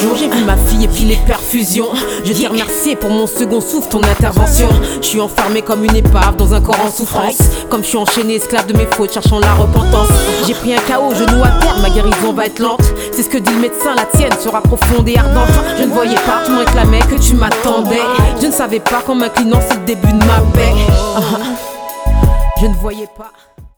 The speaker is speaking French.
jour, j'ai vu ma fille et puis les perfusions. Je t'ai remercié pour mon second souffle, ton intervention. Je suis enfermé comme une épave dans un corps en souffrance. Comme je suis enchaîné, esclave de mes fautes, cherchant la repentance. J'ai pris un KO, genou à terre, ma guérison va être lente. C'est ce que dit le médecin, la tienne sera profonde et ardente. Je ne voyais pas, tu me réclamais que tu m'attendais. Je ne savais pas qu'en m'inclinant c'est le début de ma paix. Je ne voyais pas.